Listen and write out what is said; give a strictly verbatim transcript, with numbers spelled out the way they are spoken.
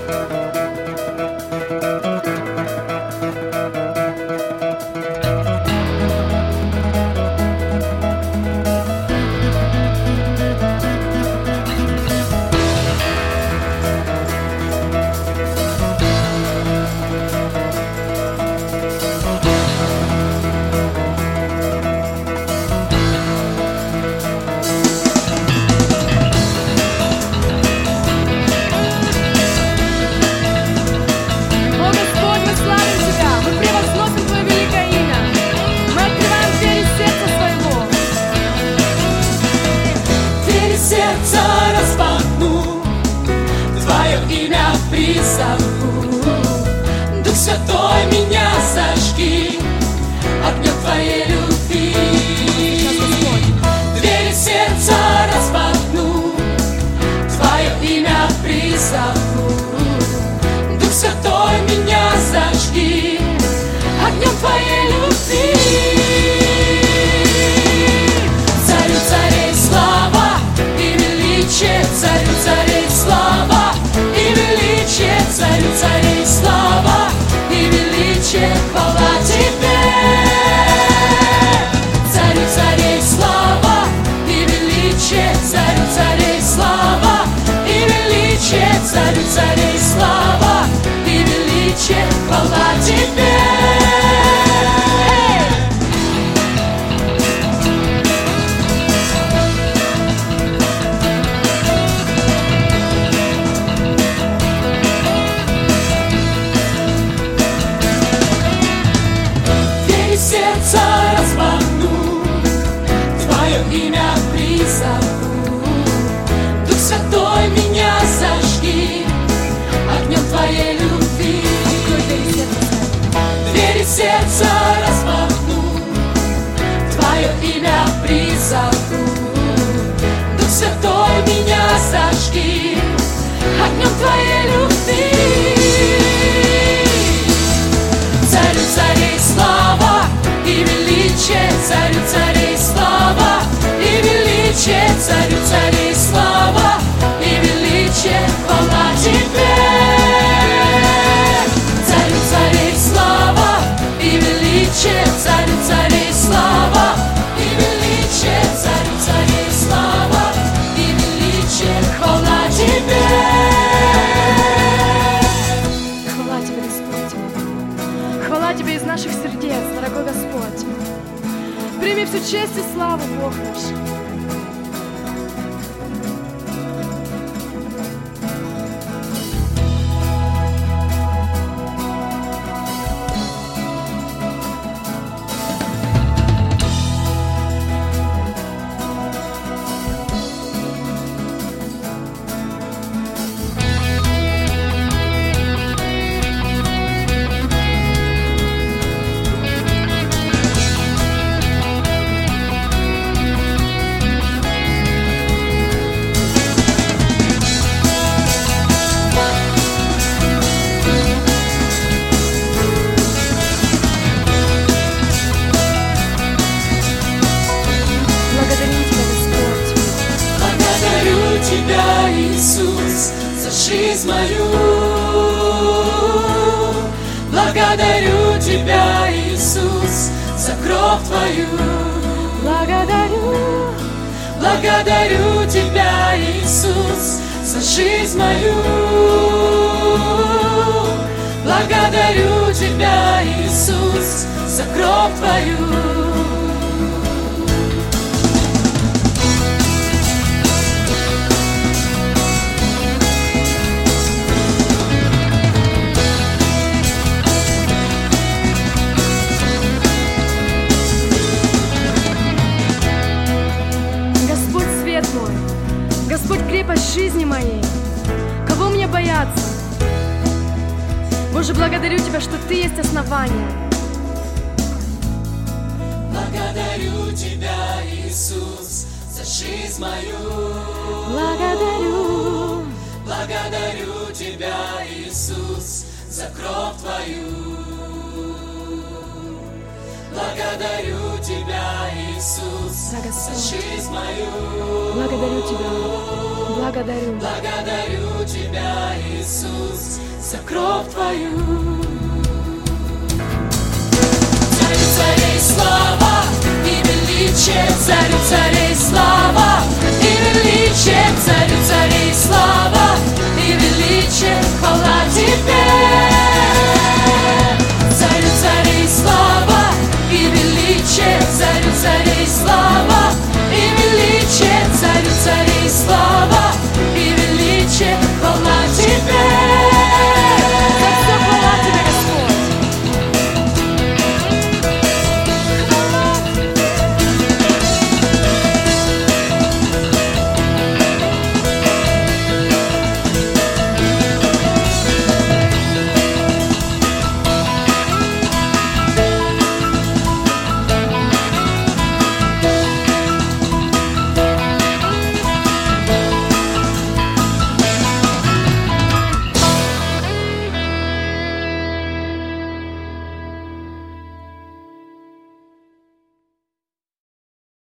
Дух Святой, меня зажги огнем Твоей любви. Двери сердца распахну, Твое имя призову. Дух Святой, меня зажги огнем Твоей любви. Царю царей слава и величие, Царю царей слава и величие, Царю царей слава и величие, хвала Тебе. Царю царей слава и величие, Царю царей слава и величие, Царю царей слава и величие, хвала Тебе. Сердце распахну, Твое имя призову. Дух Святой, меня зажги огнем Твоей любви. Двери сердца распахну, Твое имя призову. Дух Святой, меня зажги огнем Твоей любви. Царю царей слава и величие, Царю царей слава и величие, Царю царей слава и величие, хвала Тебе. Царю царей слава и величие, Царю царей слава и величие, Царю царей слава и величие, хвала Тебе. Хвала Тебе, Господь. Хвала Тебе из наших сердец, дорогой Господь. Прими всю честь и славу, Бог наш. Жизнь мою, благодарю Тебя, Иисус, за кровь Твою. Благодарю, благодарю Тебя, Иисус, за жизнь мою. Благодарю Тебя, Иисус, за кровь Твою. Господь, крепость жизни моей, кого мне бояться? Боже, благодарю Тебя, что Ты есть основание. Благодарю Тебя, Иисус, за жизнь мою. Благодарю, благодарю Тебя, Иисус, за кровь Твою. Благодарю Тебя, Иисус, за жизнь мою. Благодарю Тебя. Благодарю. Благодарю Тебя, Иисус, за кровь Твою. Царю царей слава и величие, царю царей слава